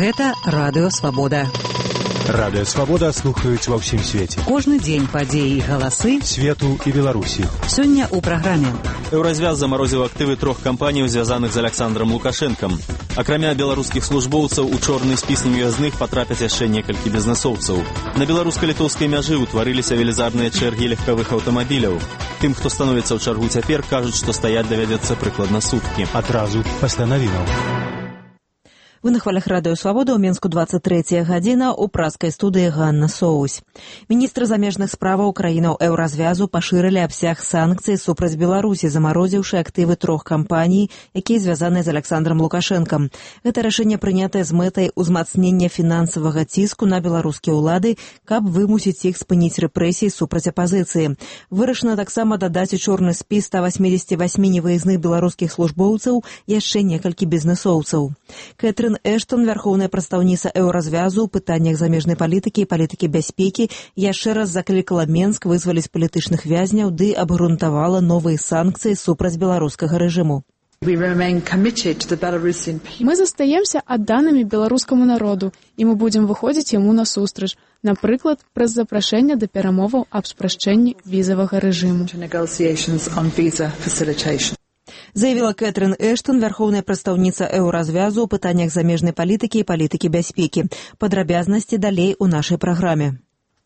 Гэта Радыё Свабода. Радыё Свабода слухаюць ва ўсім свеце. Кожны дзень падзеі і галасы свету і Беларусі. Сёння ў праграме. Еўразвяз замарозіў актывы 3 кампаній, звязаных з Александром Лукашэнкам. Акрамя беларускіх службоўцаў, у чорны спіс невыязных патрапяць яшчэ некалькі бізнэсоўцаў. На беларуска-літоўскай мяжы ўтварыліся велізарныя чэргі легкавых аўтамабіляў. Тым, хто становіцца ў чаргу цяпер, кажуць, што стаяць давядзецца прыкладна суткі. Адразу пасля навінаў. Вы на хвалях Радыё Свабода, ў Мінску 23 гадзіна, у праскай студыі Ганна Соусь. Міністры замежных справаў краінаў Еўразвязу пашырылі абсяг санкцый супраць Беларусі, замарозіўшы актывы 3 кампаній, якія звязаны з Александром Лукашэнкам. Гэта рашэнне прынятае з мэтай узмацнення фінансавага ціску на беларускія ўлады, каб вымусіць іх спыніць рэпрэсіі супраць апазіцыі. Вырашана таксама дадаць у чорны спіс 188 невыязных беларускіх службоўцаў яшчэ некалькі бізнэсоўцаў. Кэтрын Эштон, вярхоўная прадстаўніца Еўразвязу ў пытаннях замежнай палітыкі і палітыкі бяспекі, яшчэ раз заклікала Менск вызваліць палітычных вязняў ды абгрунтавала новыя санкцыі супраць беларускага рэжыму. Мы застаемся адданымі беларускаму народу, і мы будзем выходзіць яму насустрач, напрыклад, праз запрашэнне да перамоваў аб спрашчэнні візавага рэжыму. Заявіла Кэтрын Эштон, вярхоўная прадстаўніца Еўразвязу ў пытаннях замежнай палітыкі і палітыкі бяспекі. Падрабязнасці далей у нашай праграме.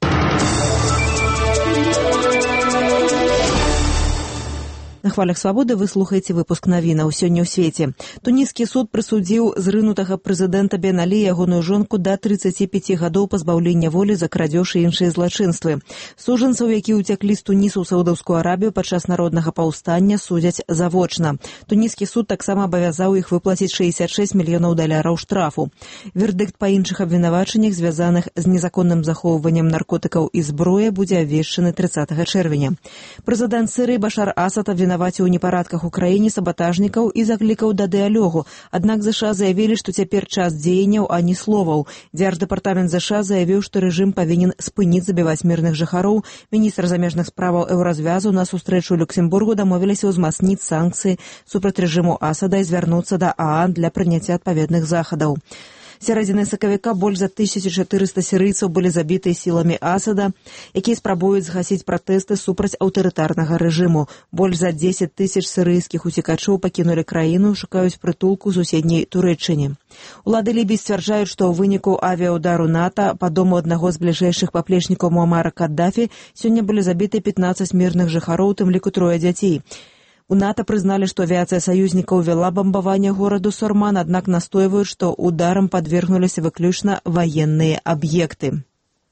На хвалях Свабоды вы слухаеце выпуск навінаў сёння ў свеце. Туніскі суд прысудзіў зрынутага прэзідэнта Бен Алі і ягоную жонку да 35 гадоў пазбаўлення волі за крадзеж і іншыя злачынствы. Сужанцаў, якія ўцяклі з Тунісу ў Саудаўскую Арабію падчас народнага паўстання, судзяць завочна. Туніскі суд таксама абавязаў іх выплаціць $66 мільёнаў штрафу. Вердыкт па іншых абвінавачаннях, звязаных з незаконным захоўваннем наркотыкаў і зброі, будзе абвешчаны 30 чэрвеня. Прэзідэнт Сірыі Башар Асад абвінаваціў у непарадках у краіне сабатажнікаў і заклікаў да дыялогу. Аднак ЗША заявілі, што цяпер час дзеянняў, а не словаў. Дзярждэпартамент ЗША заявіў, што рэжым павінен спыніць забіваць мірных жыхароў. Міністр замежных справаў Еўразвязу на сустрэчу ў Люксембургу дамовіліся ўзмацніць санкцыі супраць рэжыму Асада і звярнуцца да ААН для прыняцця адпаведных захадаў. Сярэдзіны сакавіка больш за 1400 сірыйцаў былі забіты сіламі Асада, якія спрабуюць згасіць пратэсты супраць аўтарытарнага рэжыму. Больш за 10 000 сірыйскіх уцекачоў пакінулі краіну, шукаюць прытулку ў суседняй Турэччыне. Улады Лібіі сцвярджаюць, што ў выніку авіаудару НАТО па дому аднаго з бліжэйшых паплечнікаў Муамара Каддафі сёння былі забіты 15 мірных жыхароў, у тым ліку 3 дзяцей. У НАТО прызналі, што авіяцыя саюзнікаў вела бамбаванне гораду Сорман, аднак настойваюць, што ударам падвергнуліся выключна ваенныя аб'екты.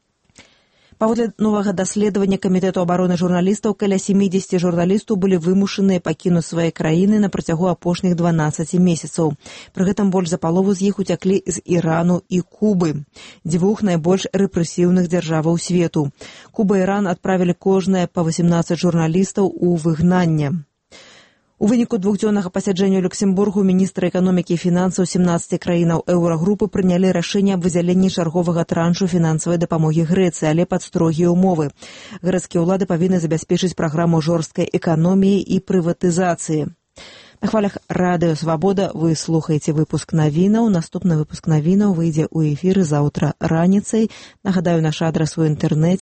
Паводле новага даследавання Камітэту абароны журналістаў, каля 70 журналістаў былі вымушаныя пакінуць свае краіны на працягу апошніх 12 месяцаў. Пры гэтым больш за палову з іх уцяклі з Ірану і Кубы, дзвюх найбольш рэпрэсіўных дзяржаваў свету. Куба і Іран адправілі кожнае па 18 журналістаў у выгнанне. У выніку двухдзённага пасяджэння ў Люксембургу міністры эканомікі і фінансаў 17 краінаў еўрагрупы прынялі рашэнне аб выдзяленні чарговага траншу фінансавай дапамогі Грэцыі, але пад строгія ўмовы. Грэцкія ўлады павінны забяспечыць праграму жорсткай эканоміі і прыватызацыі. На хвалях Радыё Свабода вы слухаеце выпуск навінаў. Наступны выпуск навінаў выйдзе ў эфіры заўтра раніцай. Нагадаю, наш адрас у інтэрнэце